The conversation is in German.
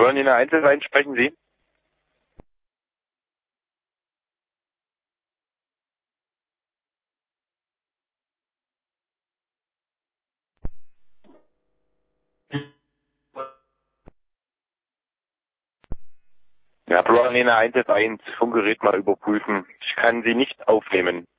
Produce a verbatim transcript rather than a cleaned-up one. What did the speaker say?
Polonina Einzelwein, sprechen Sie? Ja, Polonina eins F eins, Funkgerät mal überprüfen. Ich kann Sie nicht aufnehmen.